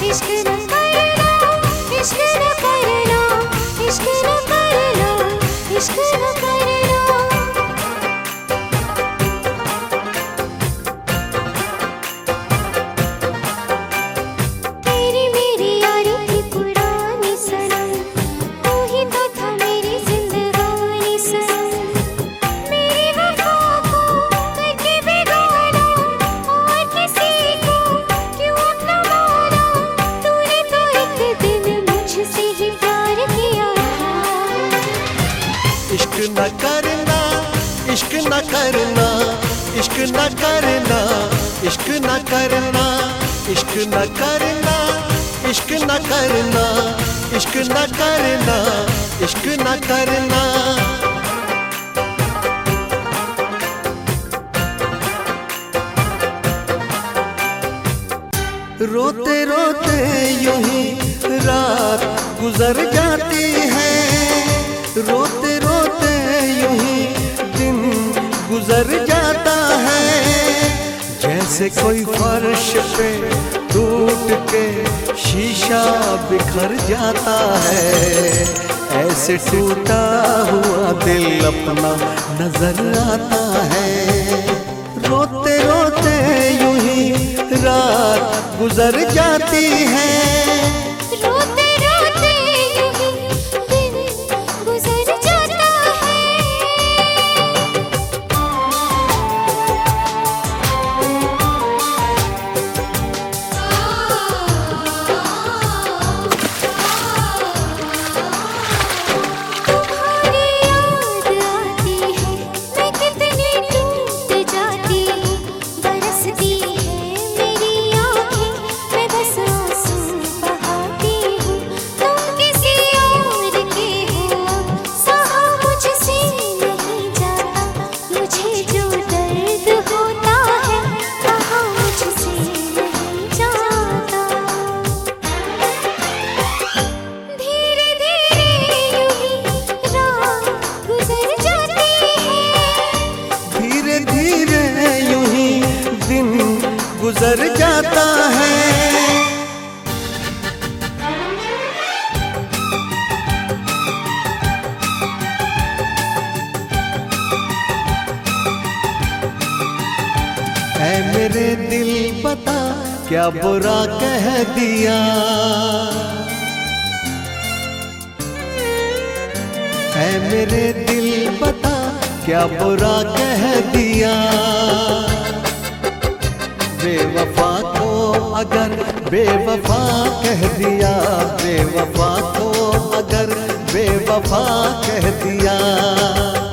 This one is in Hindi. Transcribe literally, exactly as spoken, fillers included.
इश्क न करना, इश्क न करना, इश्क न करना, इश्क न करना। तेरी मेरी यारी थी पुरानी सनम, तू ही तो था मेरी जिंदगानी सनम। मेरी वफा को करके बेगाना, और किसी को क्यों अपना माना। तूने तो एक दिन मुझसे ही प्यार किया था। इश्क न करना, इश्क न करना, इश्क न करना, इश्क न करना, इश्क न करना, इश्क न करना, इश्क न करना, इश्क न करना। रोते रोते यूं ही रात गुजर जाती है, रोते रोते यूं ही दिन गुजर जाता है। जैसे कोई फर्श पे टूट के शीशा बिखर जाता है, ऐसे टूटा हुआ दिल अपना नजर आता है। रोते रोते यूं ही रात गुजर जाती है, रोते रोते यूं ही दिन गुजर जाता है। तुम्हारी याद आती है, मैं कितनी टूट जाती हूँ। बरसती है मेरी आँखें, मैं बस आंसू बहाती हूँ। तुम किसी और के हो, सहा मुझसे नहीं जाता। मुझे जो दर्द होता है, कहा मुझसे नहीं जाता। धीरे धीरे यूं ही रात गुजर जाती है, धीरे धीरे यूं ही दिन गुजर जाता है। ऐ मेरे दिल बता क्या बुरा कह दिया, ऐ मेरे दिल बता क्या बुरा कह दिया। बेवफा को अगर बेवफा कह दिया, बेवफा को अगर बेवफा कह दिया।